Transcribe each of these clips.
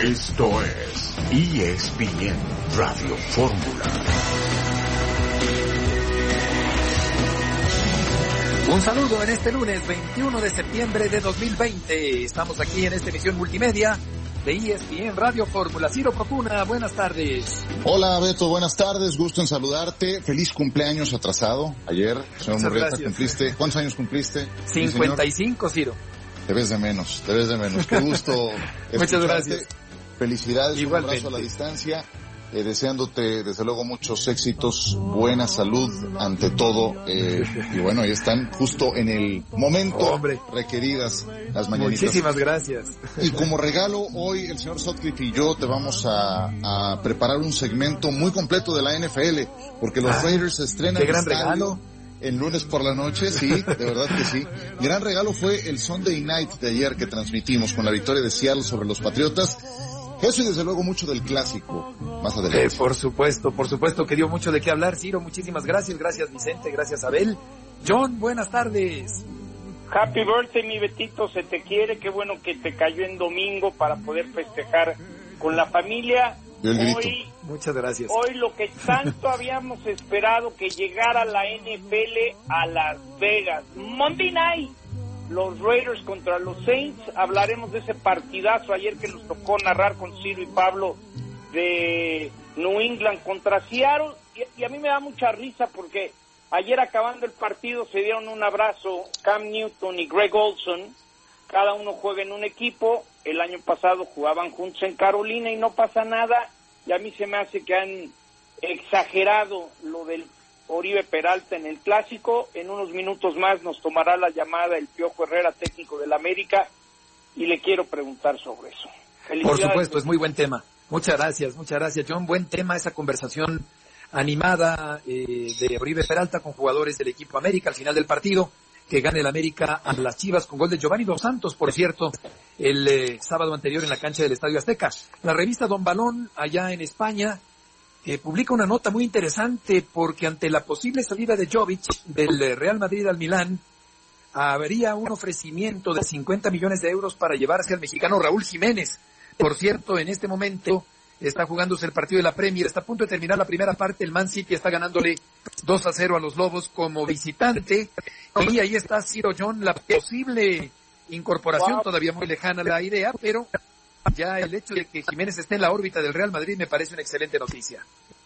Esto es ESPN Radio Fórmula. Un saludo en este lunes 21 de septiembre de 2020. Estamos aquí en esta emisión multimedia de ESPN Radio Fórmula. Ciro Procuna, buenas tardes. Hola Beto, buenas tardes, gusto en saludarte. Feliz cumpleaños atrasado ayer. Señor Murrieta, cumpliste. ¿Cuántos años cumpliste? 55, Ciro. Te ves de menos. Qué gusto. Muchas gracias. Felicidades, igualmente. Un abrazo a la distancia. Deseándote desde luego muchos éxitos, buena salud ante todo, y bueno, ahí están justo en el momento requeridas las mañanitas. Muchísimas gracias. Y como regalo hoy el señor Sutcliffe y yo te vamos a preparar un segmento muy completo de la NFL, porque los Raiders se estrenan. ¡Qué gran regalo! El lunes por la noche, sí, de verdad que sí. Gran regalo fue el Sunday Night de ayer que transmitimos con la victoria de Seattle sobre los Patriotas. Eso y desde luego mucho del clásico más adelante. Por supuesto que dio mucho de qué hablar, Ciro. Muchísimas gracias Vicente, gracias Abel. John, buenas tardes. Happy birthday, mi Betito, se te quiere, qué bueno que te cayó en domingo para poder festejar con la familia. Hoy, muchas gracias. Hoy lo que tanto habíamos esperado que llegara la NFL a Las Vegas. Monday Night. Los Raiders contra los Saints, hablaremos de ese partidazo ayer que nos tocó narrar con Ciro y Pablo de New England contra Seattle, y a mí me da mucha risa porque ayer acabando el partido se dieron un abrazo Cam Newton y Greg Olson, cada uno juega en un equipo, el año pasado jugaban juntos en Carolina y no pasa nada, y a mí se me hace que han exagerado lo del Oribe Peralta en el clásico. En unos minutos más nos tomará la llamada el Piojo Herrera, técnico del América, y le quiero preguntar sobre eso. Por supuesto, es muy buen tema. Muchas gracias, John. Buen tema esa conversación animada de Oribe Peralta con jugadores del equipo América al final del partido, que gane el América a las Chivas con gol de Giovanni Dos Santos, por cierto, el sábado anterior en la cancha del Estadio Azteca. La revista Don Balón, allá en España, publica una nota muy interesante porque ante la posible salida de Jovic del Real Madrid al Milán, habría un ofrecimiento de 50 millones de euros para llevarse al mexicano Raúl Jiménez. Por cierto, en este momento está jugándose el partido de la Premier, está a punto de terminar la primera parte, el Man City está ganándole 2-0 a los Lobos como visitante, y ahí está Ciro, John, la posible incorporación, todavía muy lejana la idea, pero ya el hecho de que Jiménez esté en la órbita del Real Madrid me parece una excelente noticia.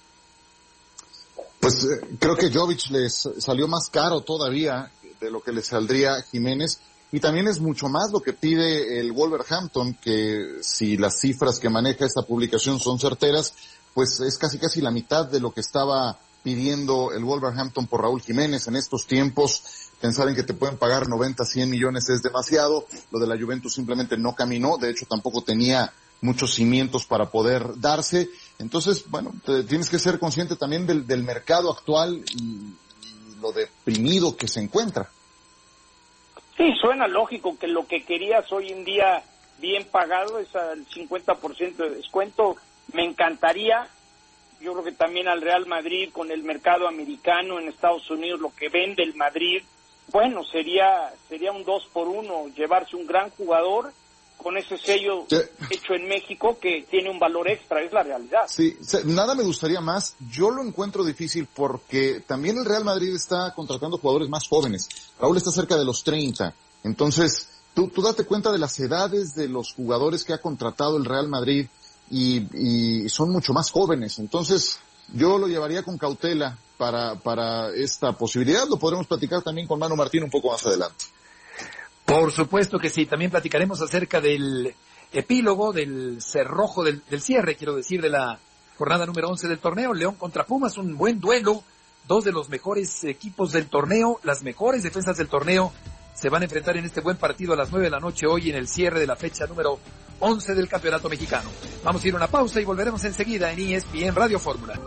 Pues creo que Jovic les salió más caro todavía de lo que le saldría Jiménez, y también es mucho más lo que pide el Wolverhampton, que si las cifras que maneja esta publicación son certeras, pues es casi la mitad de lo que estaba pidiendo el Wolverhampton por Raúl Jiménez. En estos tiempos, pensar en que te pueden pagar 90, 100 millones es demasiado. Lo de la Juventus simplemente no caminó, de hecho tampoco tenía muchos cimientos para poder darse. Entonces, bueno, tienes que ser consciente también del mercado actual y lo deprimido que se encuentra. Sí, suena lógico que lo que querías hoy en día bien pagado es al 50% de descuento. Me encantaría. Yo creo que también al Real Madrid, con el mercado americano en Estados Unidos, lo que vende el Madrid, bueno, sería un 2-por-1, llevarse un gran jugador con ese sello hecho en México que tiene un valor extra, es la realidad. Sí, nada me gustaría más. Yo lo encuentro difícil porque también el Real Madrid está contratando jugadores más jóvenes. Raúl está cerca de los 30. Entonces, tú date cuenta de las edades de los jugadores que ha contratado el Real Madrid y son mucho más jóvenes. Entonces, yo lo llevaría con cautela para esta posibilidad. Lo podremos platicar también con Manu Martín un poco más adelante. Por supuesto que sí, también platicaremos acerca del epílogo, del cerrojo, del cierre, quiero decir, de la jornada número 11 del torneo. León contra Pumas, un buen duelo, dos de los mejores equipos del torneo, las mejores defensas del torneo, se van a enfrentar en este buen partido a las 9 de la noche hoy en el cierre de la fecha número 11 del Campeonato Mexicano. Vamos a ir a una pausa y volveremos enseguida en ESPN Radio Fórmula.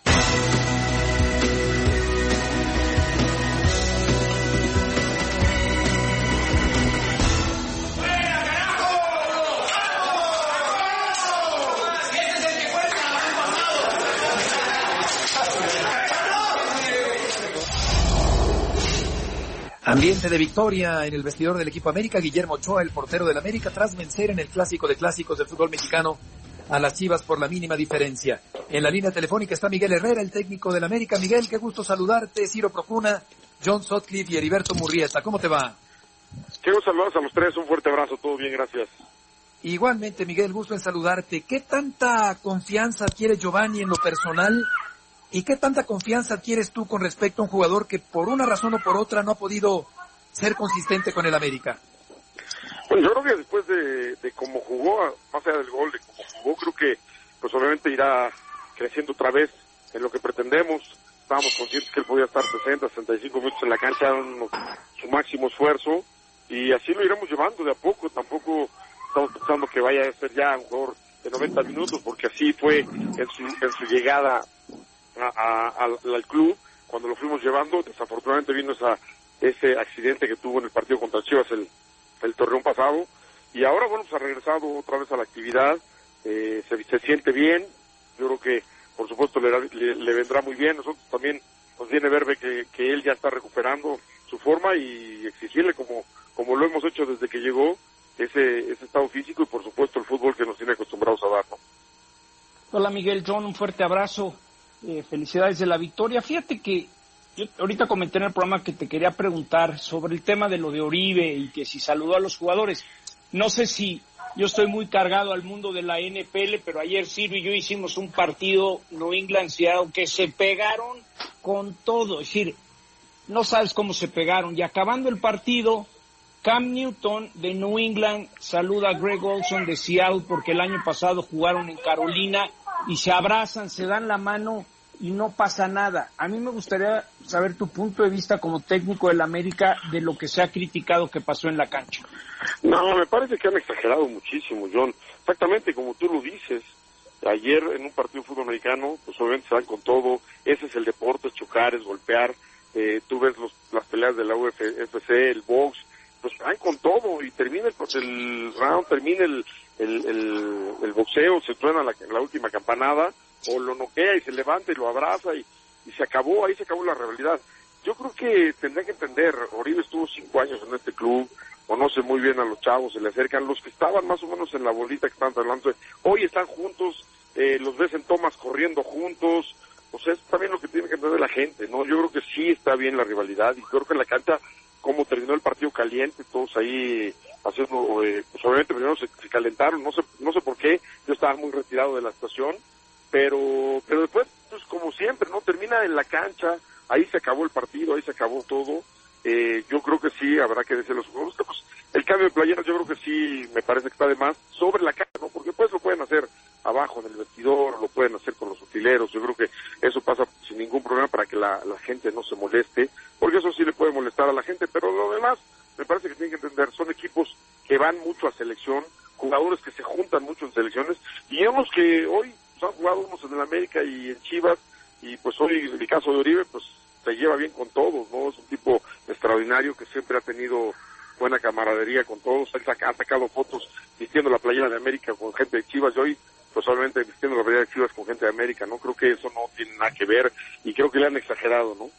Ambiente de victoria en el vestidor del equipo América. Guillermo Ochoa, el portero del América, tras vencer en el clásico de clásicos del fútbol mexicano a las Chivas por la mínima diferencia. En la línea telefónica está Miguel Herrera, el técnico del América. Miguel, qué gusto saludarte. Ciro Procuna, John Sutcliffe y Heriberto Murrieta. ¿Cómo te va? Quiero saludar a los tres, un fuerte abrazo, todo bien, gracias. Igualmente, Miguel, gusto en saludarte. ¿Qué tanta confianza adquiere Giovanni en lo personal y qué tanta confianza adquieres tú con respecto a un jugador que por una razón o por otra no ha podido ser consistente con el América? Bueno, yo creo que después de cómo jugó, más allá del gol, de cómo jugó, creo que pues obviamente irá creciendo otra vez en lo que pretendemos. Estábamos conscientes que él podía estar 60, 65 minutos en la cancha, dando su máximo esfuerzo, y así lo iremos llevando de a poco. Tampoco estamos pensando que vaya a ser ya un jugador de 90 minutos, porque así fue en su llegada al club, cuando lo fuimos llevando. Desafortunadamente vino ese accidente que tuvo en el partido contra Chivas el torneo pasado, y ahora bueno, pues ha regresado otra vez a la actividad. Se siente bien. Yo creo que por supuesto le vendrá muy bien. Nosotros también nos viene ver que él ya está recuperando su forma, y exigirle como lo hemos hecho desde que llegó, ese estado físico y por supuesto el fútbol que nos tiene acostumbrados a dar, ¿no? Hola Miguel, John, un fuerte abrazo, felicidades de la victoria. Fíjate que yo ahorita comenté en el programa que te quería preguntar sobre el tema de lo de Oribe y que si saludó a los jugadores. No sé si yo estoy muy cargado al mundo de la NPL, pero ayer Silvio y yo hicimos un partido New England-Seattle que se pegaron con todo. Es decir, no sabes cómo se pegaron. Y acabando el partido, Cam Newton de New England saluda a Greg Olson de Seattle, porque el año pasado jugaron en Carolina, y se abrazan, se dan la mano y no pasa nada. A mí me gustaría saber tu punto de vista como técnico del América de lo que se ha criticado que pasó en la cancha. No, me parece que han exagerado muchísimo, John. Exactamente como tú lo dices. Ayer en un partido de fútbol americano, pues obviamente se dan con todo. Ese es el deporte, es chocar, es golpear. Tú ves las peleas de la UFC, el box, pues van con todo, y termina el round, termina el boxeo, se truena la última campanada, o lo noquea y se levanta y lo abraza, y se acabó, ahí se acabó la rivalidad. Yo creo que tendrán que entender, Oribe estuvo 5 años en este club, conoce muy bien a los chavos, se le acercan, los que estaban más o menos en la bolita que estaban hablando, hoy están juntos, los ves en tomas corriendo juntos. O sea, es también lo que tiene que entender la gente, ¿no? Yo creo que sí está bien la rivalidad, y creo que en la cancha, como terminó el partido caliente, todos ahí haciendo, pues obviamente primero se calentaron, no sé por qué, yo estaba muy retirado de la situación, pero después, pues como siempre, ¿no? Termina en la cancha, ahí se acabó el partido, ahí se acabó todo. Yo creo que sí habrá que decir los juegos, pues el cambio de playeras yo creo que sí me parece que está de más sobre la cancha, ¿no? Porque pues lo pueden hacer abajo en el vestidor, lo pueden hacer con los utileros. Yo creo que eso pasa sin ningún problema para que la gente no se moleste, porque eso sí le puede molestar a la gente, pero lo demás me parece que tienen que entender, son equipos que van mucho a selección, jugadores que se juntan mucho en selecciones, y vemos que hoy pues, han jugado unos en el América y en Chivas, y pues hoy en el caso de Oribe pues se lleva bien con todos, ¿no? Es un tipo extraordinario que siempre ha tenido buena camaradería con todos. Él ha sacado fotos vistiendo la playera de América con gente de Chivas, y hoy pues obviamente vistiendo la playera de Chivas con gente de América, ¿no? Creo que eso no tiene nada que ver, y creo que le han exagerado, ¿no?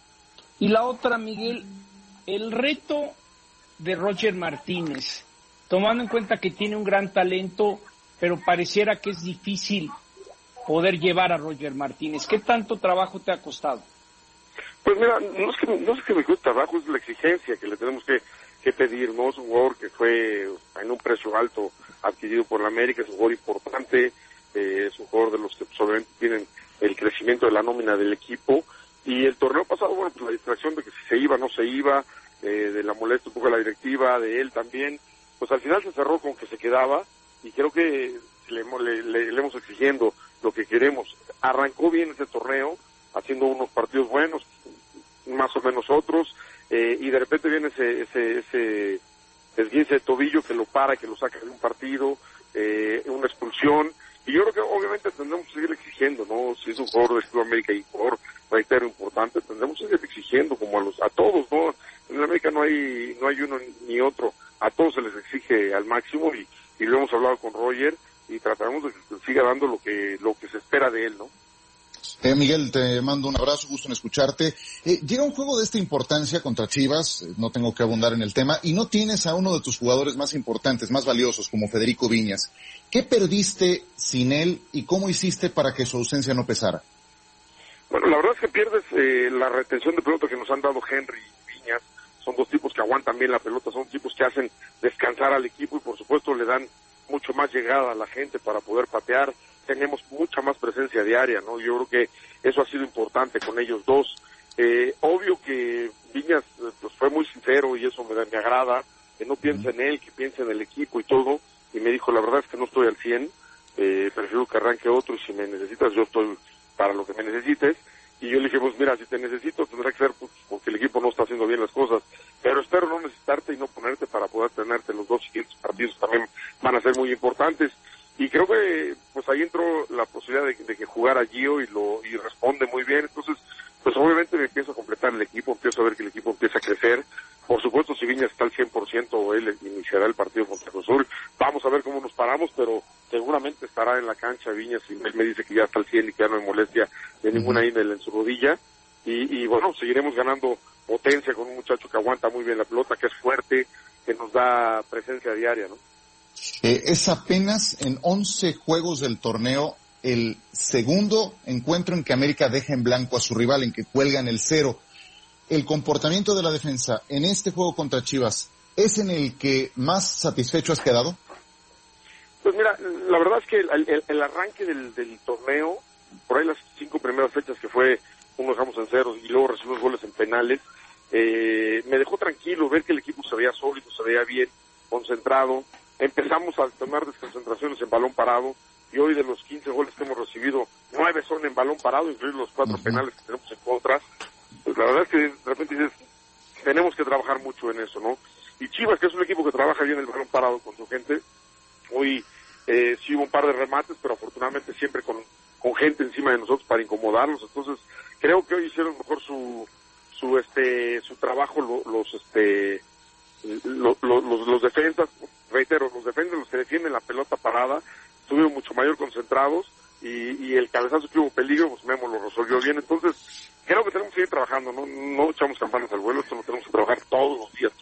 Y la otra, Miguel, el reto de Roger Martínez, tomando en cuenta que tiene un gran talento, pero pareciera que es difícil poder llevar a Roger Martínez. ¿Qué tanto trabajo te ha costado? Pues mira, no es que me cueste trabajo, es la exigencia que le tenemos que pedir, ¿no? Es un jugador que fue en un precio alto adquirido por la América, es un jugador importante, es un jugador de los que obviamente tienen el crecimiento de la nómina del equipo, y el torneo pasado, bueno, pues la distracción de que si se iba, no se iba, de la molestia un poco de la directiva, de él también, pues al final se cerró con que se quedaba, y creo que le hemos exigiendo lo que queremos. Arrancó bien ese torneo, haciendo unos partidos buenos, más o menos otros, y de repente viene ese esguince de tobillo que lo para, que lo saca de un partido, una expulsión, y yo creo que obviamente tendremos que seguir exigiendo, ¿no? Si es un jugador de América y un jugador, reitero, importante, tendremos que seguir exigiendo como a todos, ¿no? En América no hay uno ni otro, a todos se les exige al máximo, y lo hemos hablado con Roger, y trataremos de que siga dando lo que se espera de él, ¿no? Miguel, te mando un abrazo, gusto en escucharte. Llega un juego de esta importancia contra Chivas, no tengo que abundar en el tema, y no tienes a uno de tus jugadores más importantes, más valiosos, como Federico Viñas. ¿Qué perdiste sin él y cómo hiciste para que su ausencia no pesara? Bueno, la verdad es que pierdes la retención de pelota que nos han dado Henry y Viñas. Son dos tipos que aguantan bien la pelota, son tipos que hacen descansar al equipo y por supuesto le dan mucho más llegada a la gente para poder patear. Tenemos mucha más presencia diaria, ¿no? Yo creo que eso ha sido importante con ellos dos. Obvio que Viñas pues fue muy sincero y eso me agrada, que no piensa en él, que piensa en el equipo y todo, y me dijo, la verdad es que no estoy al 100, prefiero que arranque otro y si me necesitas yo estoy para lo que me necesites. Y yo le dije, pues mira, si te necesito tendrá que ser pues, porque el equipo no está haciendo bien las cosas, pero espero no necesitarte y no ponerte para poder tenerte. Los dos siguientes partidos también van a ser muy importantes. Y creo que pues ahí entró la posibilidad de que jugara Gio y responde muy bien. Entonces, pues obviamente me empiezo a completar el equipo, empiezo a ver que el equipo empieza a crecer. Por supuesto, si Viñas está al 100%, él iniciará el partido contra Cruz Azul. Vamos a ver cómo nos paramos, pero seguramente estará en la cancha Viñas y él me dice que ya está al 100 y que ya no hay molestia de ninguna índole en su rodilla. Y bueno, seguiremos ganando potencia con un muchacho que aguanta muy bien la pelota, que es fuerte, que nos da presencia diaria, ¿no? Es apenas en 11 juegos del torneo el segundo encuentro en que América deja en blanco a su rival, en que cuelgan el 0. El comportamiento de la defensa en este juego contra Chivas, ¿es en el que más satisfecho has quedado? Pues mira, la verdad es que el arranque del torneo, por ahí las 5 primeras fechas que fue, uno dejamos en 0 y luego recibimos goles en penales, me dejó tranquilo ver que el equipo se veía sólido, se veía bien, concentrado. Empezamos a tomar desconcentraciones en balón parado y hoy de los 15 goles que hemos recibido, 9 son en balón parado, incluidos los 4 penales que tenemos en contra. Pues la verdad es que de repente dices, tenemos que trabajar mucho en eso, ¿no? Y Chivas, que es un equipo que trabaja bien el balón parado con su gente, hoy sí hubo un par de remates, pero afortunadamente siempre con gente encima de nosotros para incomodarlos. Entonces creo que hoy hicieron mejor su trabajo los defensas. Reitero, los defensas, los que defienden la pelota parada, estuvieron mucho mayor concentrados y el cabezazo que hubo peligro, pues Memo lo resolvió bien. Entonces, creo que tenemos que ir trabajando, no echamos campanas al vuelo, esto lo tenemos que trabajar todos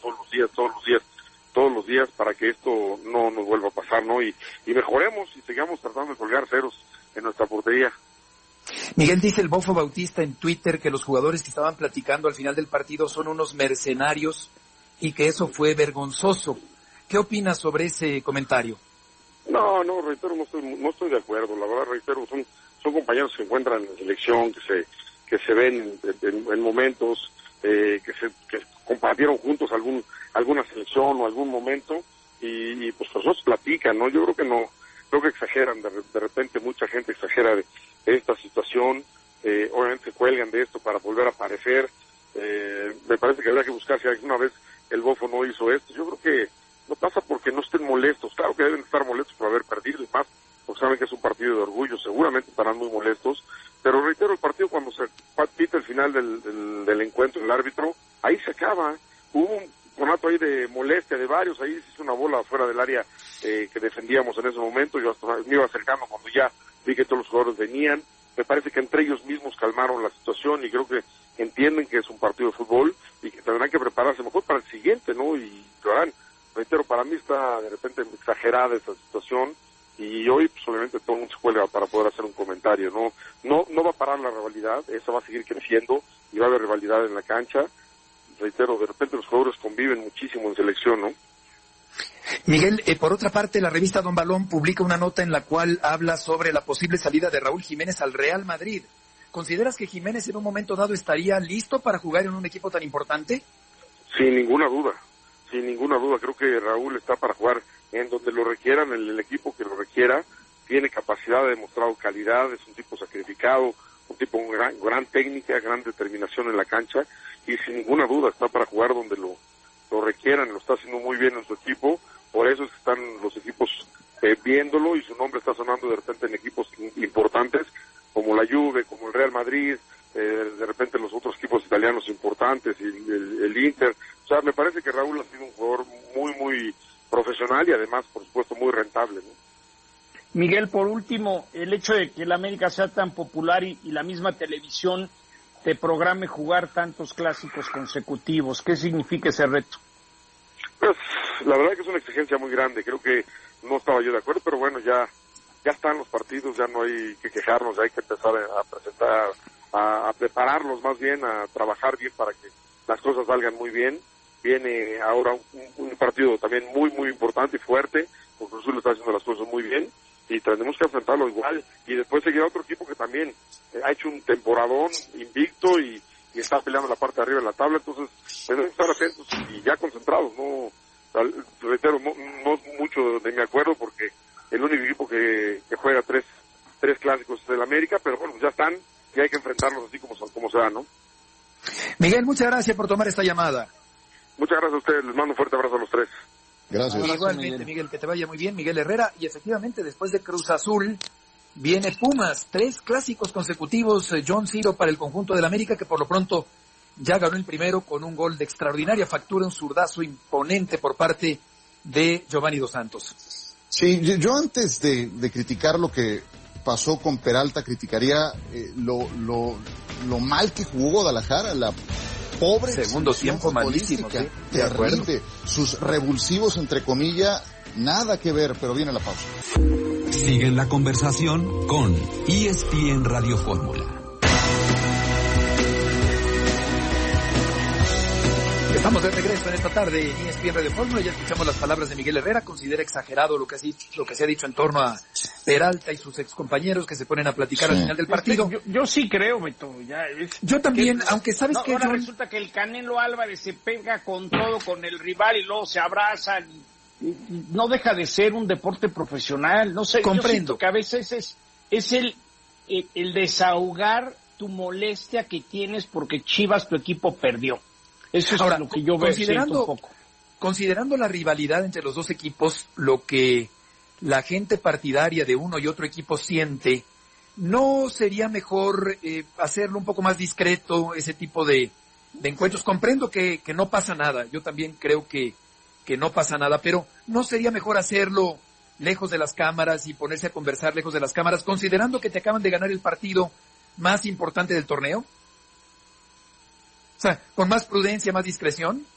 los días para que esto no nos vuelva a pasar, ¿no? Y mejoremos y sigamos tratando de colgar ceros en nuestra portería. Miguel, dice el Bofo Bautista en Twitter que los jugadores que estaban platicando al final del partido son unos mercenarios y que eso fue vergonzoso. ¿Qué opinas sobre ese comentario? No, reitero, no estoy de acuerdo. La verdad, reitero, son compañeros que se encuentran en selección, que se ven en momentos, que compartieron juntos alguna selección o algún momento y pues los dos platican, ¿no? Yo creo que no, creo que exageran, de repente mucha gente exagera de esta situación, obviamente se cuelgan de esto para volver a aparecer. Me parece que habría que buscar si alguna vez el Bofo no hizo esto. Yo creo que no pasa porque no estén molestos. Claro que deben estar molestos por haber perdido y más, porque saben que es un partido de orgullo, seguramente estarán muy molestos, pero reitero, el partido cuando se pita el final del encuentro, el árbitro, ahí se acaba. Hubo un conato ahí de molestia de varios, ahí se hizo una bola fuera del área que defendíamos en ese momento. Yo hasta me iba acercando cuando ya vi que todos los jugadores venían. Me parece que entre ellos mismos calmaron la situación y creo que entienden que es un partido de fútbol y que tendrán que prepararse mejor para el siguiente, ¿no? Y lo harán. Reitero, para mí está de repente exagerada esa situación y hoy pues obviamente todo el mundo se cuelga para poder hacer un comentario, no va a parar la rivalidad, esa va a seguir creciendo y va a haber rivalidad en la cancha. Reitero, de repente los jugadores conviven muchísimo en selección, ¿no? Miguel, por otra parte, la revista Don Balón publica una nota en la cual habla sobre la posible salida de Raúl Jiménez al Real Madrid. ¿Consideras que Jiménez en un momento dado estaría listo para jugar en un equipo tan importante? Sin ninguna duda, creo que Raúl está para jugar en donde lo requieran, en el equipo que lo requiera, tiene capacidad, ha demostrado calidad, es un tipo sacrificado, un tipo con gran técnica, gran determinación en la cancha, y sin ninguna duda está para jugar donde lo requieran, lo está haciendo muy bien en su equipo, por eso es que están los equipos viéndolo, y su nombre está sonando de repente en equipos importantes, como la Juve, como el Real Madrid, de repente los otros equipos italianos importantes, y el Inter. O sea, me parece que Raúl ha sido un jugador muy, muy profesional y además, por supuesto, muy rentable, ¿no? Miguel, por último, el hecho de que el América sea tan popular y la misma televisión te programe jugar tantos clásicos consecutivos, ¿qué significa ese reto? Pues la verdad que es una exigencia muy grande, creo que no estaba yo de acuerdo, pero bueno, ya están los partidos, ya no hay que quejarnos, hay que empezar a presentar, a prepararlos más bien, a trabajar bien para que las cosas salgan muy bien. Viene ahora un partido también muy, muy importante y fuerte, porque Cruz Azul está haciendo las cosas muy bien, y tenemos que enfrentarlo igual, y después seguirá otro equipo que también ha hecho un temporadón invicto y está peleando la parte de arriba de la tabla, entonces tenemos que estar atentos y ya concentrados, no, reitero, no mucho de mi acuerdo, porque el único equipo que juega tres clásicos es el América, pero bueno, ya están, y hay que enfrentarlos así como se da, ¿no? Miguel, muchas gracias por tomar esta llamada. Muchas gracias a ustedes, les mando un fuerte abrazo a los tres. Gracias. Igualmente, Miguel, que te vaya muy bien, Miguel Herrera, y efectivamente después de Cruz Azul viene Pumas, 3 clásicos consecutivos, John Ciro, para el conjunto del América, que por lo pronto ya ganó el primero con un gol de extraordinaria factura, un zurdazo imponente por parte de Giovanni Dos Santos. Sí, yo antes de criticar lo que pasó con Peralta, criticaría lo mal que jugó Guadalajara, la pobre segundo tiempo malísimo, ¿sí? Terrible, sus revulsivos entre comillas, nada que ver, pero viene la pausa. Sigue la conversación con ESPN Radio Fórmula. Estamos de regreso en esta tarde en ESPN Radio Fórmula. Ya escuchamos las palabras de Miguel Herrera. Considera exagerado lo que se ha dicho en torno a Peralta y sus excompañeros que se ponen a platicar al final del partido. Yo sí creo, Beto. Yo también, aunque sabes que ahora resulta que el Canelo Álvarez se pega con todo con el rival y luego se abrazan. Y no deja de ser un deporte profesional. No sé, comprendo. Yo siento que a veces es el desahogar tu molestia que tienes porque Chivas, tu equipo, perdió. Eso es ahora, lo que yo veo, siento un poco. Considerando la rivalidad entre los dos equipos, lo que la gente partidaria de uno y otro equipo siente, ¿no sería mejor hacerlo un poco más discreto, ese tipo de encuentros? Comprendo que no pasa nada, yo también creo que no pasa nada, pero ¿no sería mejor hacerlo lejos de las cámaras y ponerse a conversar lejos de las cámaras, considerando que te acaban de ganar el partido más importante del torneo? O sea, con más prudencia, más discreción.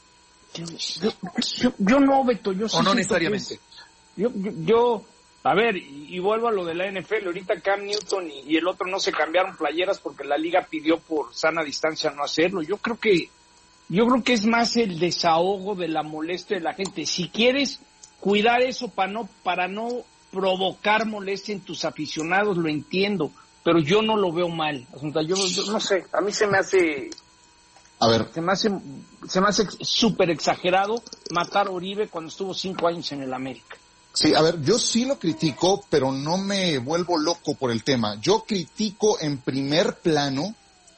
Yo no, Beto, yo sí. ¿O no necesariamente? Yo, a ver, y vuelvo a lo de la NFL, ahorita Cam Newton y el otro no se cambiaron playeras porque la liga pidió por sana distancia no hacerlo. Yo creo que es más el desahogo de la molestia de la gente. Si quieres cuidar eso para no provocar molestia en tus aficionados, lo entiendo, pero yo no lo veo mal. O sea, yo no sé, a mí se me hace... A ver. Se me hace súper exagerado matar a Oribe cuando estuvo 5 años en el América. Sí, a ver, yo sí lo critico, pero no me vuelvo loco por el tema. Yo critico en primer plano,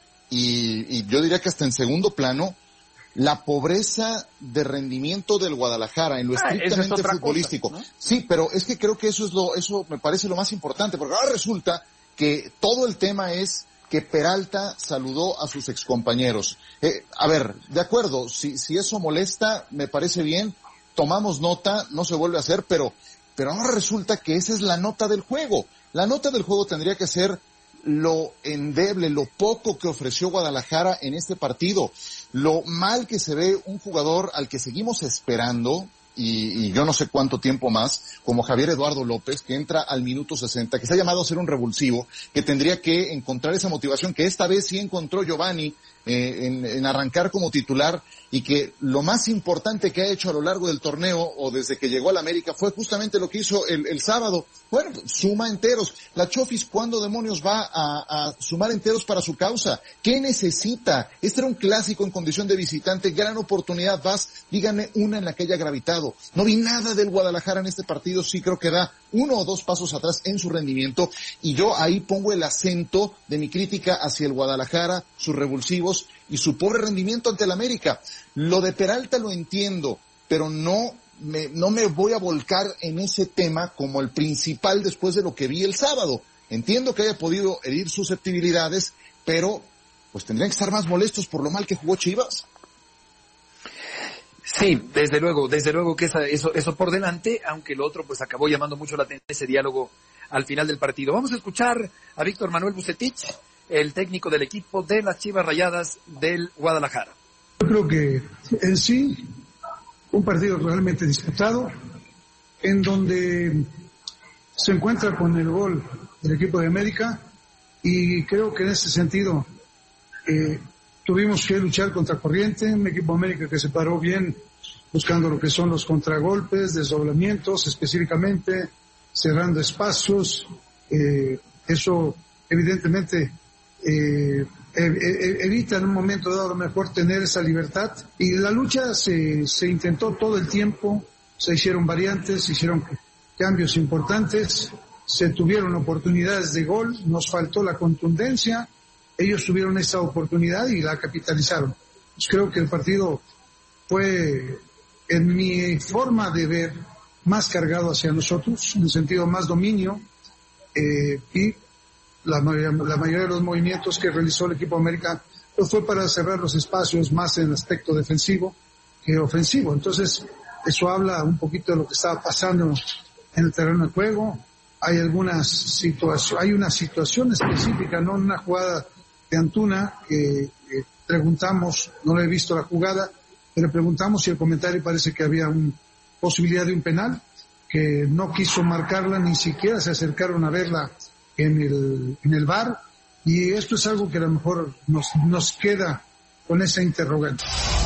y yo diría que hasta en segundo plano, la pobreza de rendimiento del Guadalajara en lo estrictamente futbolístico. Cosa, ¿no? Sí, pero es que creo que eso me parece lo más importante, porque ahora resulta que todo el tema es que Peralta saludó a sus excompañeros. A ver, de acuerdo, si eso molesta, me parece bien, tomamos nota, no se vuelve a hacer, pero ahora resulta que esa es la nota del juego. La nota del juego tendría que ser lo endeble, lo poco que ofreció Guadalajara en este partido, lo mal que se ve un jugador al que seguimos esperando, y yo no sé cuánto tiempo más, como Javier Eduardo López, que entra al minuto 60, que se ha llamado a ser un revulsivo, que tendría que encontrar esa motivación que esta vez sí encontró Giovanni en arrancar como titular, y que lo más importante que ha hecho a lo largo del torneo o desde que llegó al América fue justamente lo que hizo el sábado. Bueno, suma enteros. La Chofis, ¿cuándo demonios va a sumar enteros para su causa? ¿Qué necesita? Este era un clásico en condición de visitante, gran oportunidad, díganme una en la que haya gravitado. No vi nada del Guadalajara en este partido, sí creo que da 1 o 2 pasos atrás en su rendimiento, y yo ahí pongo el acento de mi crítica hacia el Guadalajara, sus revulsivos y su pobre rendimiento ante el América. Lo de Peralta lo entiendo, pero no me voy a volcar en ese tema como el principal después de lo que vi el sábado. Entiendo que haya podido herir susceptibilidades, pero pues tendrían que estar más molestos por lo mal que jugó Chivas. Sí, desde luego que eso por delante, aunque lo otro pues acabó llamando mucho la atención, ese diálogo al final del partido. Vamos a escuchar a Víctor Manuel Vucetich, el técnico del equipo de las Chivas Rayadas del Guadalajara. Yo creo que en sí, un partido realmente disputado, en donde se encuentra con el gol del equipo de América, y creo que en ese sentido tuvimos que luchar contra corriente, un equipo de América que se paró bien buscando lo que son los contragolpes, desdoblamientos específicamente, cerrando espacios. Eso evidentemente evita en un momento dado a lo mejor tener esa libertad, y la lucha se intentó todo el tiempo, se hicieron variantes, se hicieron cambios importantes, se tuvieron oportunidades de gol, nos faltó la contundencia, ellos tuvieron esa oportunidad y la capitalizaron. Pues creo que el partido fue, en mi forma de ver, más cargado hacia nosotros, en el sentido más dominio, y la mayoría de los movimientos que realizó el equipo de América pues fue para cerrar los espacios más en el aspecto defensivo que ofensivo. Entonces, eso habla un poquito de lo que estaba pasando en el terreno de juego. Hay algunas situaciones, hay una situación específica, no una jugada de Antuna que preguntamos, no le he visto la jugada, pero preguntamos y el comentario parece que había una posibilidad de un penal, que no quiso marcarla, ni siquiera se acercaron a verla en el VAR, y esto es algo que a lo mejor nos queda con esa interrogante.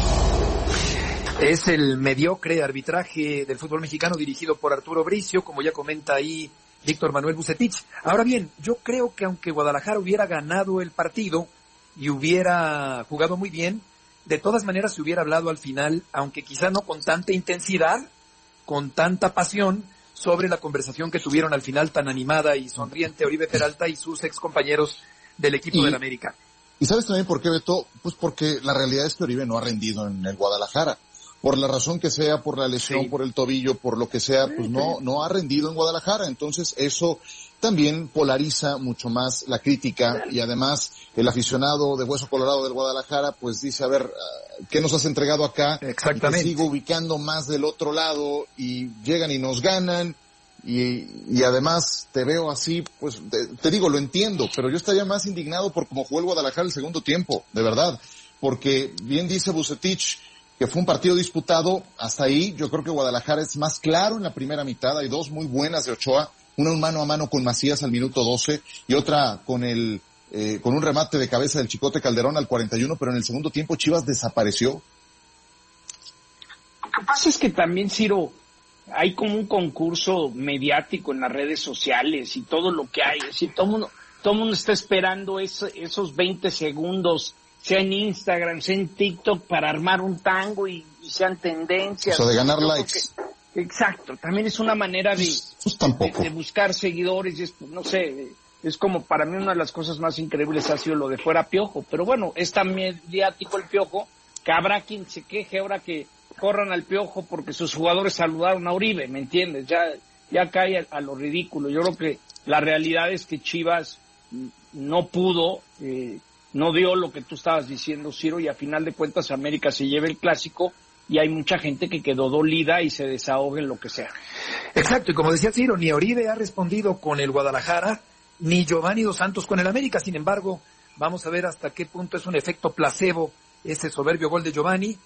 Es el mediocre arbitraje del fútbol mexicano dirigido por Arturo Bricio, como ya comenta ahí Víctor Manuel Vucetich. Ahora bien, yo creo que aunque Guadalajara hubiera ganado el partido y hubiera jugado muy bien, de todas maneras se hubiera hablado al final, aunque quizá no con tanta intensidad, con tanta pasión, sobre la conversación que tuvieron al final tan animada y sonriente Oribe Peralta y sus excompañeros del equipo del América. ¿Y sabes también por qué, Beto? Pues porque la realidad es que Oribe no ha rendido en el Guadalajara. Por la razón que sea, por la lesión, sí, por el tobillo, por lo que sea, pues no ha rendido en Guadalajara. Entonces eso también polariza mucho más la crítica, y además el aficionado de Hueso Colorado del Guadalajara pues dice, a ver, ¿qué nos has entregado acá? Exactamente. Y te sigo ubicando más del otro lado, y llegan y nos ganan, y además te veo así, pues te digo, lo entiendo, pero yo estaría más indignado por cómo jugó el Guadalajara el segundo tiempo, de verdad, porque bien dice Vucetich, que fue un partido disputado. Hasta ahí yo creo que Guadalajara es más claro en la primera mitad. Hay dos muy buenas de Ochoa, una un mano a mano con Macías al minuto 12 y otra con un remate de cabeza del Chicote Calderón al 41, pero en el segundo tiempo Chivas desapareció. Lo que pasa es que también, Ciro, hay como un concurso mediático en las redes sociales y todo lo que hay, es decir, todo el mundo está esperando esos 20 segundos, sea en Instagram, sea en TikTok, para armar un tango y sean tendencias. Eso de ganar likes. Exacto, también es una manera de buscar seguidores, y no sé, es como, para mí una de las cosas más increíbles ha sido lo de fuera Piojo, pero bueno, es tan mediático el Piojo que habrá quien se queje ahora que corran al Piojo porque sus jugadores saludaron a Oribe, ¿me entiendes? Ya cae a lo ridículo. Yo creo que la realidad es que Chivas no pudo, no dio lo que tú estabas diciendo, Ciro, y a final de cuentas América se lleva el clásico y hay mucha gente que quedó dolida y se desahoga en lo que sea. Exacto, y como decía Ciro, ni Oribe ha respondido con el Guadalajara, ni Giovanni Dos Santos con el América. Sin embargo, vamos a ver hasta qué punto es un efecto placebo ese soberbio gol de Giovanni,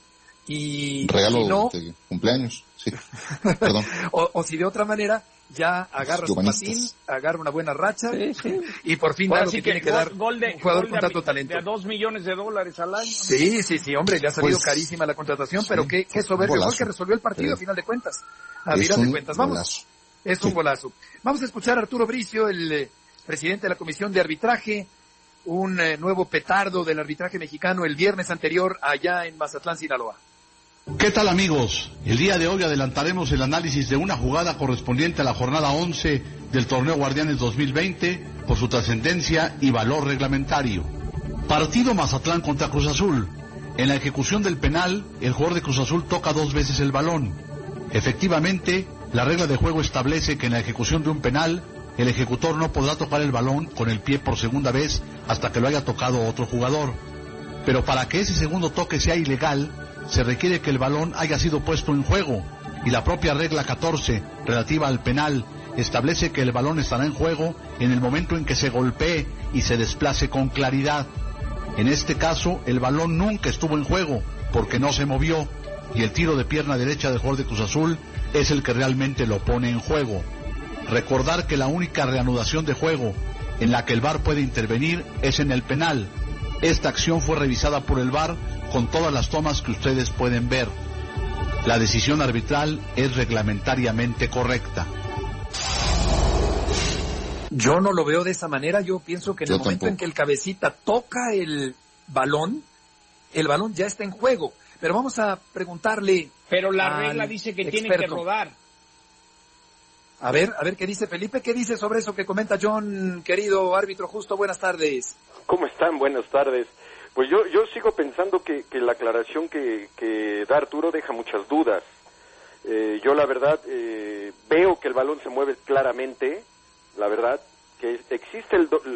y regalo si no, de cumpleaños, sí. Perdón. o si de otra manera ya agarra su patín, agarra una buena racha, sí, y por fin da lo que tiene que dar un jugador con tanto talento. De $2 millones al año. Sí, hombre, le ha salido carísima la contratación, pero qué soberbio gol que resolvió el partido a final de cuentas. A final de cuentas, vamos. Es un golazo. Vamos a escuchar a Arturo Bricio, el presidente de la Comisión de Arbitraje, un nuevo petardo del arbitraje mexicano el viernes anterior allá en Mazatlán, Sinaloa. ¿Qué tal, amigos? El día de hoy adelantaremos el análisis de una jugada correspondiente a la jornada 11 del torneo Guardianes 2020 por su trascendencia y valor reglamentario. Partido Mazatlán contra Cruz Azul. En la ejecución del penal, el jugador de Cruz Azul toca 2 veces el balón. Efectivamente, la regla de juego establece que en la ejecución de un penal, el ejecutor no podrá tocar el balón con el pie por segunda vez hasta que lo haya tocado otro jugador. Pero para que ese segundo toque sea ilegal, se requiere que el balón haya sido puesto en juego, y la propia regla 14, relativa al penal establece que el balón estará en juego en el momento en que se golpee y se desplace con claridad. En este caso, el balón nunca estuvo en juego porque no se movió, y el tiro de pierna derecha del jugador de Cruz Azul es el que realmente lo pone en juego. Recordar que la única reanudación de juego en la que el VAR puede intervenir es en el penal. Esta acción fue revisada por el VAR con todas las tomas que ustedes pueden ver. La decisión arbitral es reglamentariamente correcta. Yo no lo veo de esa manera. Yo pienso que en el momento en que el cabecita toca el balón ya está en juego. Pero vamos a preguntarle. Pero la regla dice que tiene que rodar. A ver qué dice Felipe, qué dice sobre eso que comenta John, querido árbitro justo. Buenas tardes. ¿Cómo están? Buenas tardes. Pues yo sigo pensando que la aclaración que da Arturo deja muchas dudas. Yo la verdad veo que el balón se mueve claramente, la verdad, que existe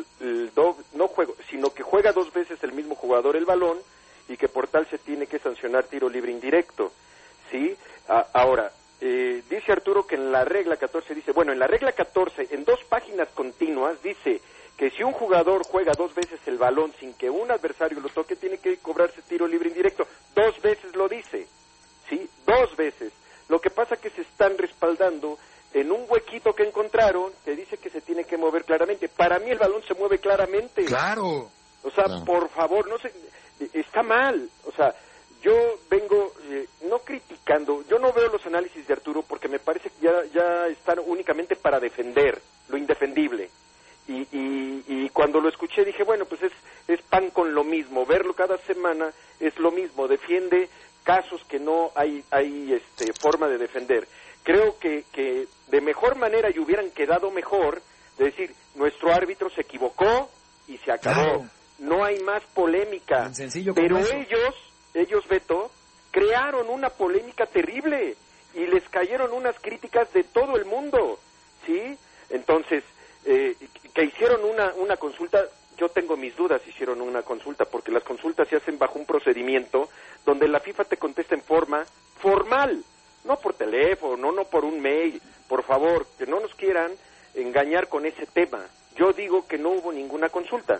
no juego, sino que juega 2 veces el mismo jugador el balón y que por tal se tiene que sancionar tiro libre indirecto, ¿sí? Ahora, dice Arturo que en la regla 14 dice, bueno, en la regla 14, en 2 páginas continuas, dice que si un jugador juega 2 veces el balón sin que un adversario lo toque, tiene que cobrarse tiro libre indirecto. 2 veces lo dice, ¿sí? 2 veces. Lo que pasa que se están respaldando en un huequito que encontraron, que dice que se tiene que mover claramente. Para mí el balón se mueve claramente. ¡Claro! O sea, claro. Por favor, no sé, está mal. O sea, yo vengo no criticando, yo no veo los análisis de Arturo porque me parece que ya están únicamente para defender lo indefendible. Y cuando lo escuché dije, bueno, pues es pan con lo mismo, verlo cada semana es lo mismo, defiende casos que no hay forma de defender. Creo que de mejor manera y hubieran quedado mejor de decir, nuestro árbitro se equivocó y se acabó. Claro. No hay más polémica. Tan sencillo pero como eso. ellos, Beto, crearon una polémica terrible y les cayeron unas críticas de todo el mundo, ¿sí? Entonces, que hicieron una consulta, yo tengo mis dudas si hicieron una consulta, porque las consultas se hacen bajo un procedimiento donde la FIFA te contesta en forma formal, no por teléfono, no por un mail. Por favor, que no nos quieran engañar con ese tema. Yo digo que no hubo ninguna consulta.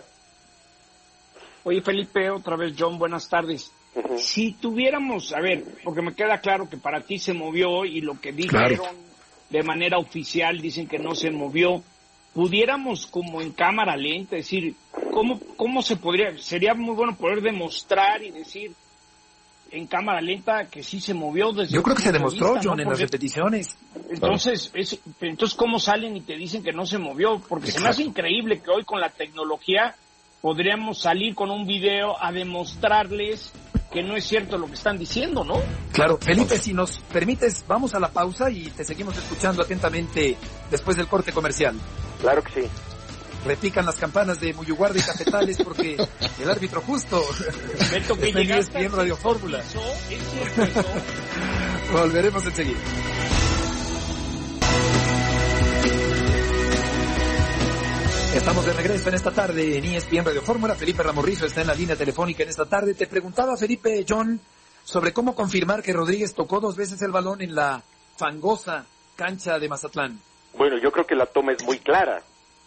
Oye, Felipe, otra vez, John, buenas tardes. Uh-huh. Si tuviéramos, a ver, porque me queda claro que para ti se movió y lo que dijeron de manera oficial dicen que no se movió, pudiéramos como en cámara lenta, decir, ¿cómo se podría? Sería muy bueno poder demostrar y decir en cámara lenta que sí se movió desde... Yo creo que se demostró, John, ¿no? en las repeticiones. Entonces, ¿cómo salen y te dicen que no se movió? Porque se me hace increíble que hoy con la tecnología podríamos salir con un video a demostrarles que no es cierto lo que están diciendo, ¿no? Claro. Felipe, si nos permites, vamos a la pausa y te seguimos escuchando atentamente después del corte comercial. Claro que sí. Repican las campanas de Muyuguarda y Cafetales porque el árbitro justo Beto, que está en Radio Fórmula. Volveremos enseguida. Estamos de regreso en esta tarde en ESPN Radio Fórmula. Felipe Ramorrizo está en la línea telefónica en esta tarde. Te preguntaba, Felipe, John, sobre cómo confirmar que Rodríguez tocó 2 veces el balón en la fangosa cancha de Mazatlán. Bueno, yo creo que la toma es muy clara.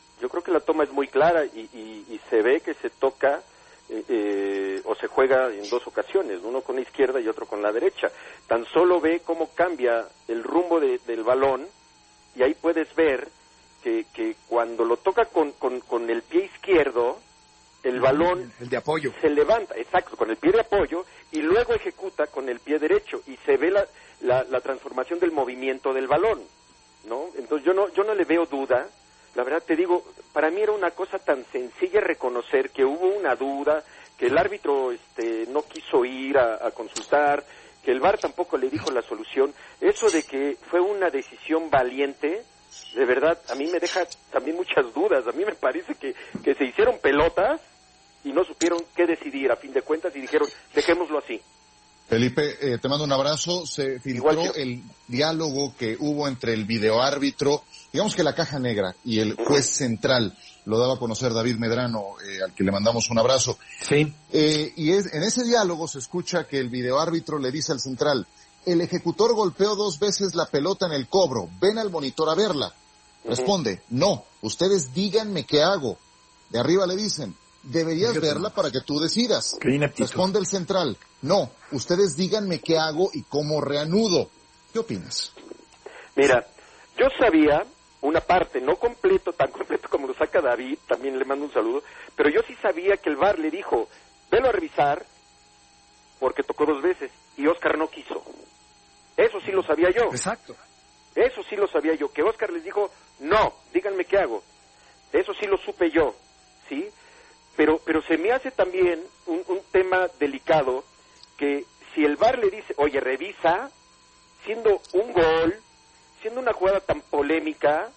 Y se ve que se toca o se juega en 2 ocasiones, uno con la izquierda y otro con la derecha. Tan solo ve cómo cambia el rumbo del balón y ahí puedes ver que cuando lo toca con el pie izquierdo, el balón el de apoyo se levanta, exacto, con el pie de apoyo y luego ejecuta con el pie derecho y se ve la transformación del movimiento del balón, ¿no? Entonces yo no le veo duda. La verdad te digo, para mí era una cosa tan sencilla reconocer que hubo una duda, que el árbitro no quiso ir a consultar, que el VAR tampoco le dijo la solución. Eso de que fue una decisión valiente, de verdad, a mí me deja también muchas dudas. A mí me parece que se hicieron pelotas y no supieron qué decidir a fin de cuentas y dijeron, dejémoslo así. Felipe, te mando un abrazo. Se filtró el diálogo que hubo entre el videoárbitro, digamos que la caja negra, y el juez central. Lo daba a conocer David Medrano, al que le mandamos un abrazo. Sí. En ese diálogo se escucha que el videoárbitro le dice al central, el ejecutor golpeó 2 veces la pelota en el cobro, ven al monitor a verla. Responde, no, ustedes díganme qué hago. De arriba le dicen, deberías verla para que tú decidas. Responde el central, no, ustedes díganme qué hago y cómo reanudo. ¿Qué opinas? Mira, yo sabía una parte, no completo, tan completo como lo saca David, también le mando un saludo, pero yo sí sabía que el VAR le dijo, velo a revisar, porque tocó 2 veces, y Oscar no quiso. Eso sí lo sabía yo. Exacto. Eso sí lo sabía yo, que Oscar les dijo, no, díganme qué hago. Eso sí lo supe yo, ¿sí? Pero se me hace también un tema delicado, que si el VAR le dice, oye, revisa, siendo un gol, siendo una jugada tan polémica,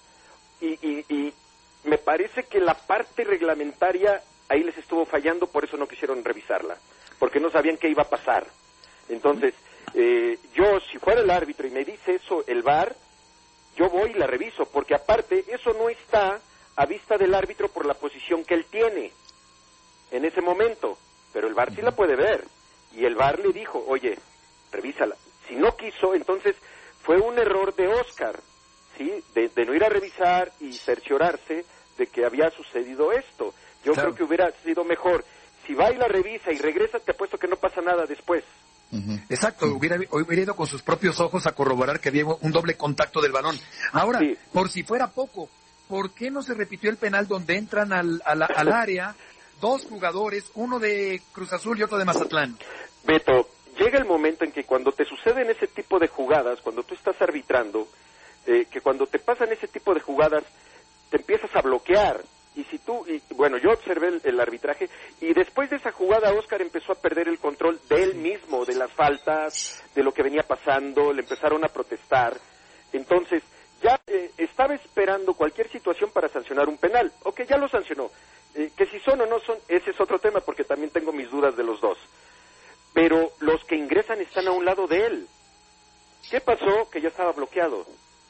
y me parece que la parte reglamentaria ahí les estuvo fallando, por eso no quisieron revisarla, porque no sabían qué iba a pasar. Entonces, yo, si fuera el árbitro y me dice eso el VAR, yo voy y la reviso, porque aparte, eso no está a vista del árbitro por la posición que él tiene en ese momento, pero el VAR sí la puede ver, y el VAR le dijo, oye, revísala. Si no quiso, entonces fue un error de Oscar, ¿sí? De no ir a revisar y cerciorarse de que había sucedido esto. Yo creo que hubiera sido mejor. Si va y la revisa y regresa, te apuesto que no pasa nada después. Exacto, hubiera ido con sus propios ojos a corroborar que había un doble contacto del balón. Ahora, por si fuera poco, ¿por qué no se repitió el penal donde entran al área 2 jugadores, uno de Cruz Azul y otro de Mazatlán? Beto, llega el momento en que cuando te suceden ese tipo de jugadas, cuando tú estás arbitrando, que cuando te pasan ese tipo de jugadas, te empiezas a bloquear. Y si tú, bueno, yo observé el arbitraje, y después de esa jugada Oscar empezó a perder el control de él mismo, de las faltas, de lo que venía pasando, le empezaron a protestar. Entonces, ya estaba esperando cualquier situación para sancionar un penal. Ok, ya lo sancionó. Que si son o no son, ese es otro tema, porque también tengo mis dudas de los dos. Pero los que ingresan están a un lado de él. ¿Qué pasó? Que ya estaba bloqueado.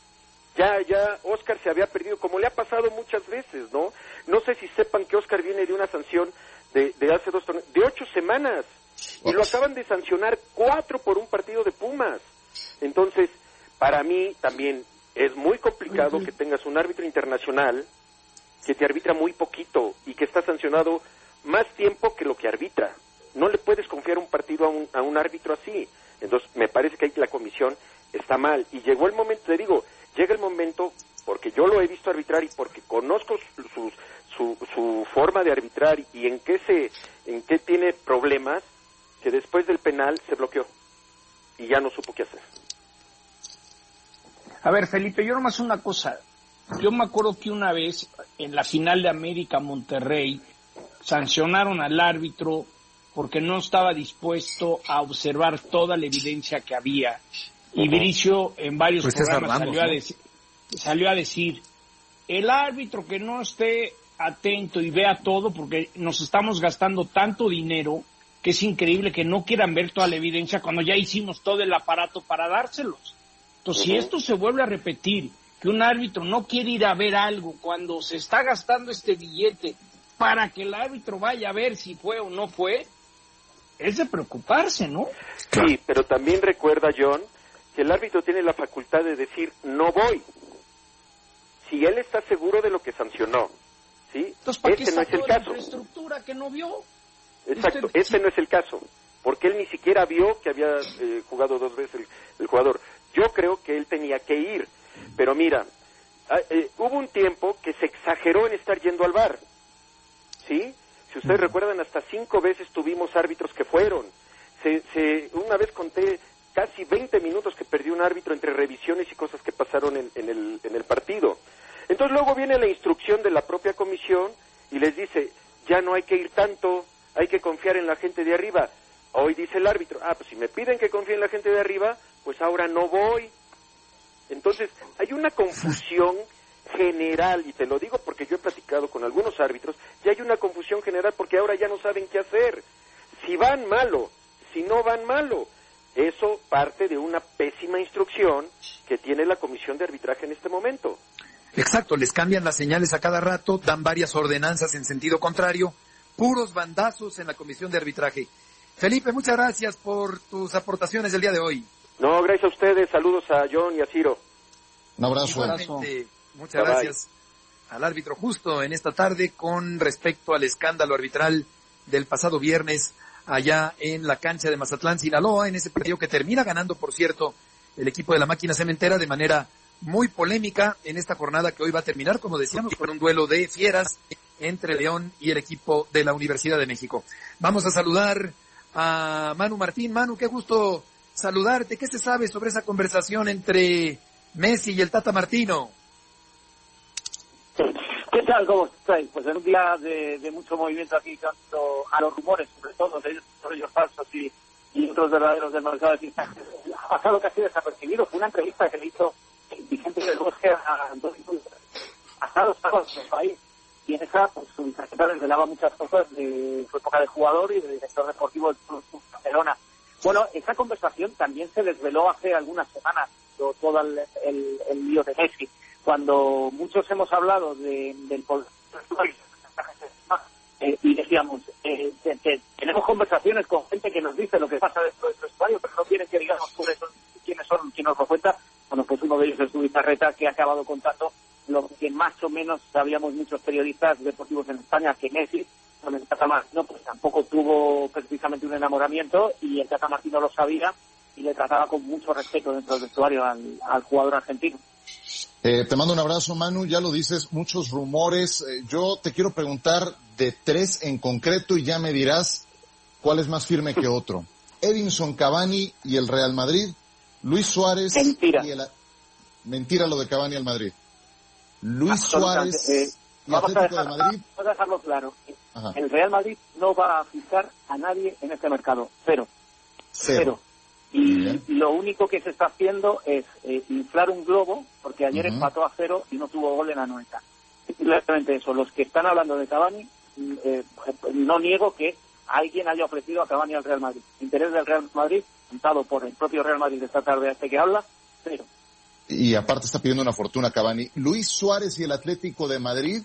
Ya Oscar se había perdido, como le ha pasado muchas veces, ¿no? No sé si sepan que Oscar viene de una sanción de hace 2 torneos, de 8 semanas, y lo acaban de sancionar 4 por un partido de Pumas. Entonces, para mí también es muy complicado que tengas un árbitro internacional que te arbitra muy poquito y que está sancionado más tiempo que lo que arbitra. No le puedes confiar un partido a un árbitro así. Entonces, me parece que ahí la comisión está mal. Y llegó el momento, te digo, llega el momento, porque yo lo he visto arbitrar y porque conozco su forma de arbitrar y en qué tiene problemas, que después del penal se bloqueó y ya no supo qué hacer. A ver, Felipe, yo nomás una cosa. Yo me acuerdo que una vez en la final de América Monterrey sancionaron al árbitro porque no estaba dispuesto a observar toda la evidencia que había. Y Bricio en varios programas salió a decir, el árbitro que no esté atento y vea todo, porque nos estamos gastando tanto dinero que es increíble que no quieran ver toda la evidencia cuando ya hicimos todo el aparato para dárselos. Entonces, si esto se vuelve a repetir, que un árbitro no quiere ir a ver algo cuando se está gastando este billete para que el árbitro vaya a ver si fue o no fue, es de preocuparse, ¿no? Sí, pero también recuerda, John, que el árbitro tiene la facultad de decir, no voy, si él está seguro de lo que sancionó, ¿sí? Entonces, ¿para qué no es el caso? La infraestructura que no vio? Exacto, no es el caso, porque él ni siquiera vio que había jugado 2 veces el jugador. Yo creo que él tenía que ir, pero mira, hubo un tiempo que se exageró en estar yendo al VAR, ¿sí? Si ustedes recuerdan, hasta 5 veces tuvimos árbitros que fueron. Una vez conté casi 20 minutos que perdió un árbitro entre revisiones y cosas que pasaron en el partido. Entonces luego viene la instrucción de la propia comisión y les dice, ya no hay que ir tanto, hay que confiar en la gente de arriba. Hoy dice el árbitro, pues si me piden que confíe en la gente de arriba, pues ahora no voy. Entonces hay una confusión general, y te lo digo porque yo he platicado con algunos árbitros, ya hay una confusión general porque ahora ya no saben qué hacer. Si van malo, si no van malo. Eso parte de una pésima instrucción que tiene la comisión de arbitraje en este momento. Exacto, les cambian las señales a cada rato, dan varias ordenanzas en sentido contrario, puros bandazos en la comisión de arbitraje. Felipe, muchas gracias por tus aportaciones el día de hoy. No, gracias a ustedes, saludos a John y a Ciro. Un abrazo. Igualmente, Muchas gracias al árbitro justo en esta tarde con respecto al escándalo arbitral del pasado viernes allá en la cancha de Mazatlán, Sinaloa, en ese partido que termina ganando, por cierto, el equipo de la Máquina Cementera de manera muy polémica en esta jornada que hoy va a terminar, como decíamos, con un duelo de fieras entre León y el equipo de la Universidad de México. Vamos a saludar a Manu Martín. Manu, qué gusto saludarte. ¿Qué se sabe sobre esa conversación entre Messi y el Tata Martino? ¿Qué tal? ¿Cómo estáis? Pues en un día de mucho movimiento aquí, tanto a los rumores, sobre todo de ellos falsos y otros verdaderos del mercado de fichajes, ha pasado casi desapercibido. Fue una entrevista que le hizo Vicente del Bosque a Antonio pasados en el país, y en esa pues, su tarjeta revelaba muchas cosas de su época de jugador y de director deportivo del Club Barcelona. Bueno, esa conversación también se desveló hace algunas semanas, todo el lío de Messi, cuando muchos hemos hablado del poder y decíamos, tenemos conversaciones con gente que nos dice lo que pasa dentro del vestuario, pero no quieren que digamos quiénes nos lo cuenta. Bueno, pues uno de ellos es Luis Arreta, que ha acabado contando lo que más o menos sabíamos muchos periodistas deportivos en España, que Messi con el Tata Martino pues tampoco tuvo precisamente un enamoramiento, y el Tata Martino lo sabía y le trataba con mucho respeto dentro del vestuario al jugador argentino. Te mando un abrazo, Manu. Ya lo dices, muchos rumores. Yo te quiero preguntar de 3 en concreto y ya me dirás cuál es más firme que otro. Edinson Cavani y el Real Madrid. Luis Suárez. Mentira. Mentira lo de Cavani al Madrid. Luis Suárez y Atlético de Madrid. Vamos a dejarlo claro. Ajá. El Real Madrid no va a fichar a nadie en este mercado. Cero. Y lo único que se está haciendo es inflar un globo, porque ayer empató a 0 y no tuvo gol en la 90. Simplemente eso. Los que están hablando de Cavani, no niego que alguien haya ofrecido a Cavani al Real Madrid. Interés del Real Madrid, contado por el propio Real Madrid esta tarde a este que habla, 0. Y aparte está pidiendo una fortuna Cavani. Luis Suárez y el Atlético de Madrid.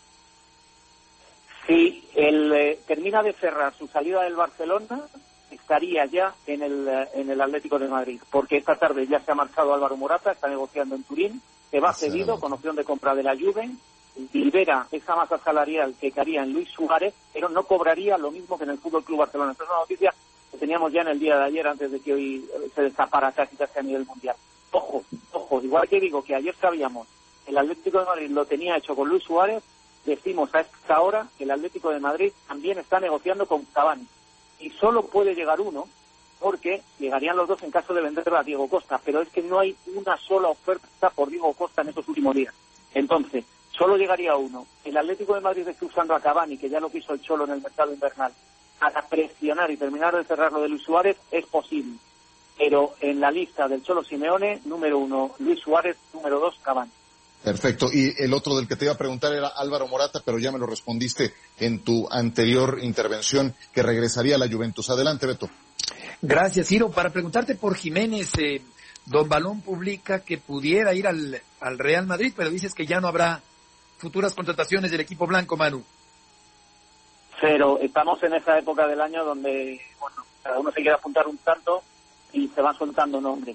Si él termina de cerrar su salida del Barcelona, estaría ya en el Atlético de Madrid, porque esta tarde ya se ha marchado Álvaro Morata, está negociando en Turín, se va cedido con opción de compra de la Juve, libera esa masa salarial que caería en Luis Suárez, pero no cobraría lo mismo que en el Fútbol Club Barcelona. Esta es una noticia que teníamos ya en el día de ayer, antes de que hoy se destapara casi a nivel mundial. Ojo, igual que digo que ayer sabíamos el Atlético de Madrid lo tenía hecho con Luis Suárez, decimos a esta hora que el Atlético de Madrid también está negociando con Cavani. Y solo puede llegar uno, porque llegarían los dos en caso de venderlo a Diego Costa, pero es que no hay una sola oferta por Diego Costa en estos últimos días. Entonces, solo llegaría uno. El Atlético de Madrid está usando a Cavani, que ya lo quiso el Cholo en el mercado invernal, para presionar y terminar de cerrar lo de Luis Suárez, es posible. Pero en la lista del Cholo Simeone, número 1, Luis Suárez, número 2, Cavani. Perfecto. Y el otro del que te iba a preguntar era Álvaro Morata, pero ya me lo respondiste en tu anterior intervención, que regresaría a la Juventus. Adelante, Beto. Gracias, Ciro. Para preguntarte por Jiménez, Don Balón publica que pudiera ir al Real Madrid, pero dices que ya no habrá futuras contrataciones del equipo blanco, Manu. Pero estamos en esa época del año donde, bueno, cada uno se quiere apuntar un tanto y se van soltando nombres.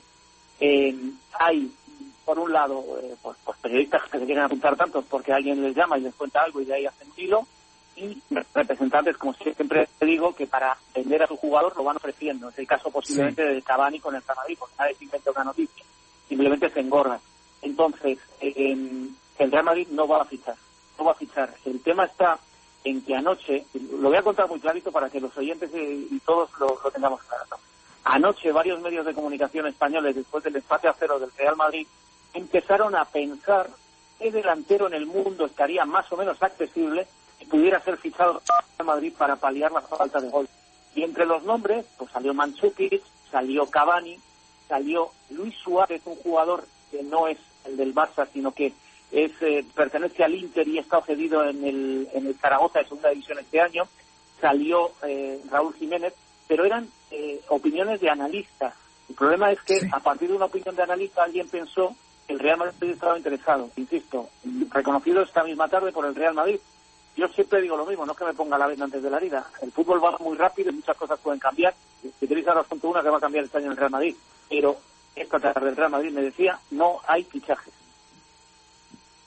Hay, por un lado, pues periodistas que se quieren apuntar tantos porque alguien les llama y les cuenta algo y de ahí hacen hilo, y representantes, como siempre te digo, que para vender a su jugador lo van ofreciendo. Es el caso posiblemente de Cavani con el Real Madrid, porque nadie se inventa una noticia, simplemente se engorda. Entonces, el Real Madrid no va a fichar. El tema está en que anoche, lo voy a contar muy clarito para que los oyentes y todos lo tengamos claro. Anoche varios medios de comunicación españoles, después del empate a 0 del Real Madrid, empezaron a pensar qué delantero en el mundo estaría más o menos accesible y pudiera ser fichado en Madrid para paliar la falta de gol. Y entre los nombres, pues salió Mandzukic, salió Cavani, salió Luis Suárez, un jugador que no es el del Barça, sino que pertenece al Inter y está cedido en el Zaragoza de segunda división este año, salió Raúl Jiménez, pero eran opiniones de analistas. El problema es que a partir de una opinión de analista alguien pensó que el Real Madrid estaba interesado, insisto, reconocido esta misma tarde por el Real Madrid. Yo siempre digo lo mismo, no es que me ponga la venda antes de la herida. El fútbol va muy rápido y muchas cosas pueden cambiar. Si tenéis a 2.1 que va a cambiar este año en el Real Madrid, pero esta tarde el Real Madrid me decía, no hay fichajes.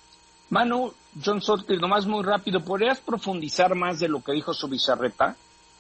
Manu, John Sotcliffe, nomás muy rápido, ¿podrías profundizar más de lo que dijo Zubizarreta?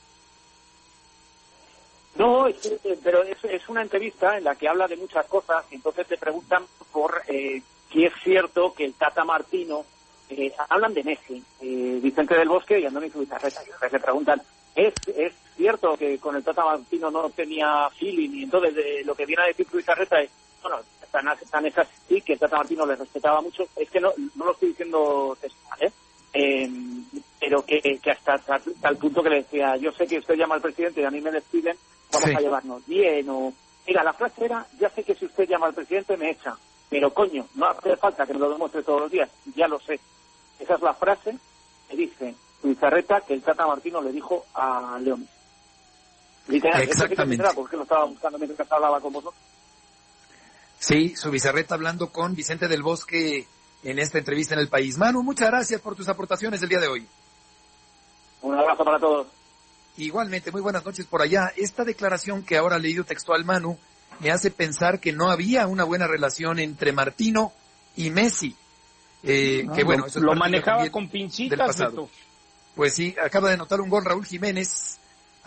No, pero es una entrevista en la que habla de muchas cosas, y entonces te preguntan por si es cierto que el Tata Martino, hablan de Messi, Vicente del Bosque y Andoni Zubizarreta, y entonces le preguntan, ¿es cierto que con el Tata Martino no tenía feeling? Y entonces lo que viene a decir Zubizarreta es, bueno, tan es así que el Tata Martino le respetaba mucho, es que no lo estoy diciendo textual, pero que hasta tal punto que le decía, yo sé que usted llama al presidente y a mí me despiden, vamos a llevarnos bien, o mira, la frase era, ya sé que si usted llama al presidente me echa, pero coño, no hace falta que me lo demuestre todos los días, ya lo sé. Esa es la frase que dice Zubizarreta que el Tata Martino le dijo a León. Literal, exactamente. Porque lo estaba buscando mientras hablaba con vosotros. Sí, Zubizarreta hablando con Vicente del Bosque en esta entrevista en El País. Manu, muchas gracias por tus aportaciones el día de hoy. Un abrazo para todos. Igualmente, muy buenas noches por allá. Esta declaración que ahora ha leído textual Manu me hace pensar que no había una buena relación entre Martino y Messi. Que bueno, eso lo manejaba con pincitas. Pues sí, acaba de anotar un gol Raúl Jiménez.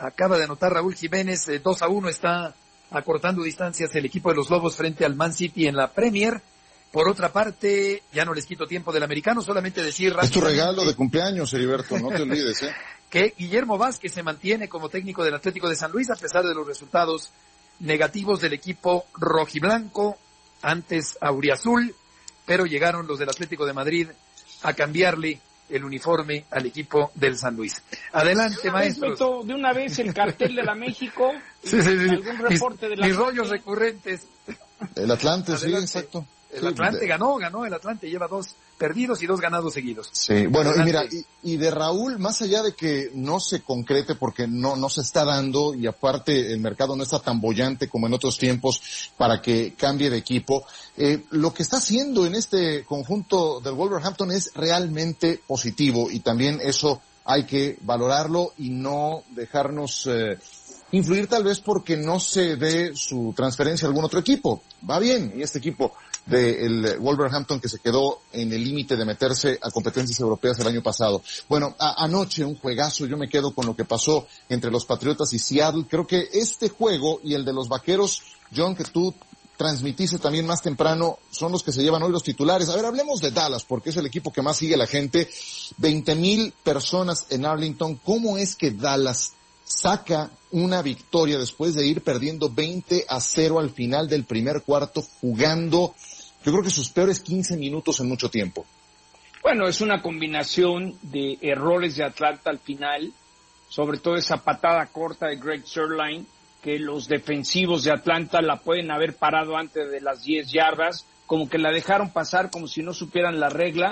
2-1 está acortando distancias el equipo de los Lobos frente al Man City en la Premier. Por otra parte, ya no les quito tiempo del americano, solamente decir... Es tu regalo de cumpleaños, Heriberto, no te olvides, que Guillermo Vázquez se mantiene como técnico del Atlético de San Luis a pesar de los resultados negativos del equipo rojiblanco, antes auriazul, pero llegaron los del Atlético de Madrid a cambiarle el uniforme al equipo del San Luis. Adelante, maestros. De una vez el cartel de la México. Sí. Algún reporte de la mis rollos recurrentes. El Atlante, sí, exacto. El Atlante ganó el Atlante, lleva 2 perdidos y 2 ganados seguidos. Sí, bueno, y mira, y de Raúl, más allá de que no se concrete porque no se está dando, y aparte el mercado no está tan bollante como en otros tiempos para que cambie de equipo, lo que está haciendo en este conjunto del Wolverhampton es realmente positivo, y también eso hay que valorarlo y no dejarnos influir tal vez porque no se dé su transferencia a algún otro equipo. Va bien, y este equipo del Wolverhampton que se quedó en el límite de meterse a competencias europeas el año pasado. Bueno, anoche un juegazo, yo me quedo con lo que pasó entre los Patriotas y Seattle. Creo que este juego y el de los Vaqueros, John, que tú transmitiste también más temprano, son los que se llevan hoy los titulares. A ver, hablemos de Dallas, porque es el equipo que más sigue la gente. 20,000 personas en Arlington. ¿Cómo es que Dallas saca una victoria después de ir perdiendo 20-0 al final del primer cuarto, jugando, yo creo que sus peores 15 minutos en mucho tiempo? Bueno, es una combinación de errores de Atlanta al final, sobre todo esa patada corta de Greg Zuerlein, que los defensivos de Atlanta la pueden haber parado antes de las 10 yardas, como que la dejaron pasar como si no supieran la regla,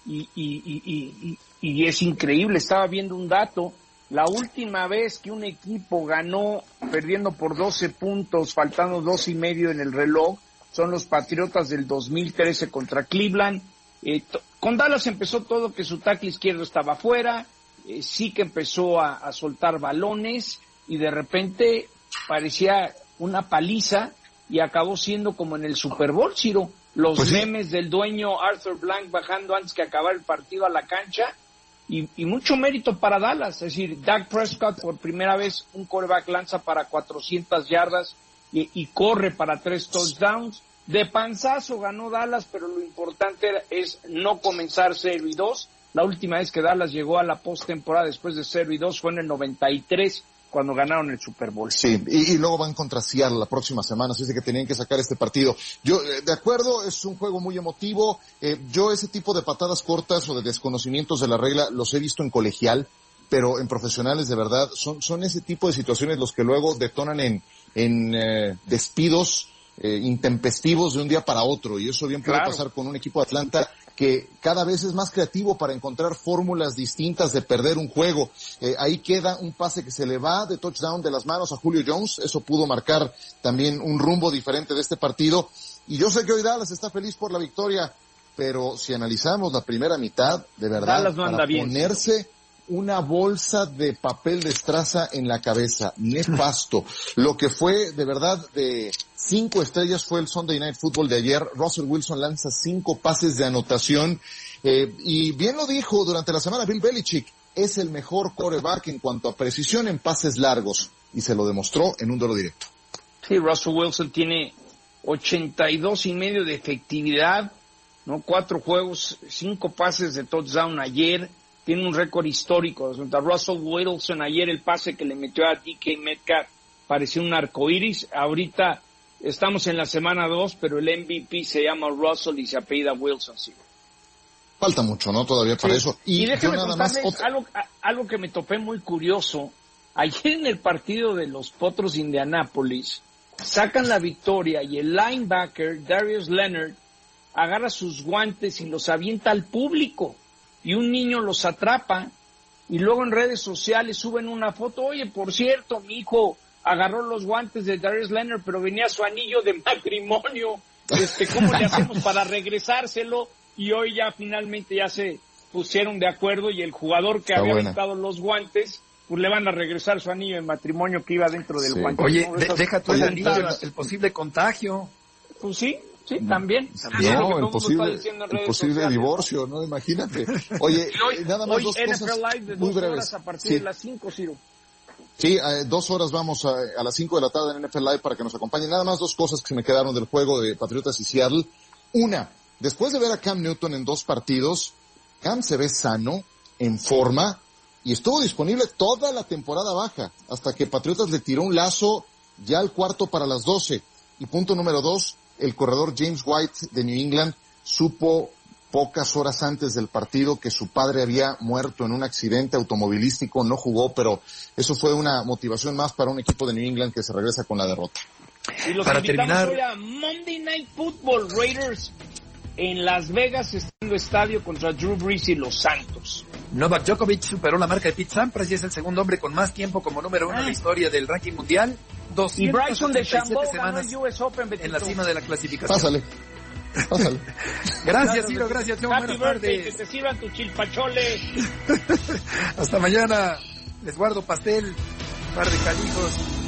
y es increíble. Estaba viendo un dato. La última vez que un equipo ganó perdiendo por 12 puntos, faltando 2.5 en el reloj, son los Patriotas del 2013 contra Cleveland. Con Dallas empezó todo que su tackle izquierdo estaba fuera, sí que empezó a soltar balones y de repente parecía una paliza y acabó siendo como en el Super Bowl, Ciro. Los memes del dueño Arthur Blank bajando antes que acabar el partido a la cancha. Y mucho mérito para Dallas, es decir, Dak Prescott por primera vez un quarterback lanza para 400 yardas y corre para 3 touchdowns. De panzazo ganó Dallas, pero lo importante es no comenzar 0-2. La última vez que Dallas llegó a la postemporada después de 0-2 fue en el 93, cuando ganaron el Super Bowl. Sí, y luego van contra Seattle la próxima semana, así que tenían que sacar este partido. Yo, de acuerdo, es un juego muy emotivo. Yo ese tipo de patadas cortas o de desconocimientos de la regla los he visto en colegial, pero en profesionales de verdad son ese tipo de situaciones los que luego detonan en despidos intempestivos de un día para otro, y eso bien puede pasar con un equipo de Atlanta que cada vez es más creativo para encontrar fórmulas distintas de perder un juego. Ahí queda un pase que se le va de touchdown de las manos a Julio Jones, eso pudo marcar también un rumbo diferente de este partido, y yo sé que hoy Dallas está feliz por la victoria, pero si analizamos la primera mitad, de verdad, Dallas no anda para bien, ponerse una bolsa de papel de estraza en la cabeza, nefasto. Lo que fue de verdad de 5 estrellas fue el Sunday Night Football de ayer. Russell Wilson lanza 5 pases de anotación Y bien lo dijo durante la semana Bill Belichick, es el mejor quarterback en cuanto a precisión en pases largos, y se lo demostró en un duelo directo. Sí, Russell Wilson tiene 82.5% de efectividad, ¿no? 4 juegos, 5 pases de touchdown ayer, tiene un récord histórico. Russell Wilson ayer, el pase que le metió a DK Metcalf pareció un arcoíris. Ahorita estamos en la semana 2, pero el MVP se llama Russell y se apellida Wilson, sí. Falta mucho, ¿no? Todavía para eso. Y déjame contarles algo que me topé muy curioso. Ayer en el partido de los Potros de Indianápolis, sacan la victoria y el linebacker, Darius Leonard, agarra sus guantes y los avienta al público. Y un niño los atrapa y luego en redes sociales suben una foto. Oye, por cierto, mi hijo agarró los guantes de Darius Leonard, pero venía su anillo de matrimonio. ¿Cómo le hacemos para regresárselo? Y hoy ya finalmente ya se pusieron de acuerdo y el jugador que había aventado los guantes, pues le van a regresar su anillo de matrimonio que iba dentro del guante. Oye, ¿no? Deja tú el anillo, el posible contagio. Pues sí, también. No, el posible divorcio, ¿no? Imagínate. Oye, nada más dos cosas NFL Live de muy 2 breves. horas a partir de las 5, Ciro. Sí, 2 horas vamos a las 5 de la tarde en NFL Live para que nos acompañen. Nada más 2 cosas que se me quedaron del juego de Patriotas y Seattle. Una, después de ver a Cam Newton en 2 partidos, Cam se ve sano, en forma, y estuvo disponible toda la temporada baja, hasta que Patriotas le tiró un lazo ya al cuarto para las 12. Y punto número 2, el corredor James White de New England supo pocas horas antes del partido que su padre había muerto en un accidente automovilístico, no jugó, pero eso fue una motivación más para un equipo de New England que se regresa con la derrota. Y los para invitamos terminar hoy a Monday Night Football, Raiders en Las Vegas, estando estadio contra Drew Brees y los Santos. Novak Djokovic superó la marca de Pete Sampras y es el segundo hombre con más tiempo como número 1 en la historia del ranking mundial. Y Bryson DeChambeau semanas ganó el US Open, en la cima de la clasificación. Pásale. Gracias, Ciro, gracias, John. Happy Buenas birthday, tardes. que te sirvan tu chilpachole. Hasta mañana. Les guardo pastel, un par de calijos.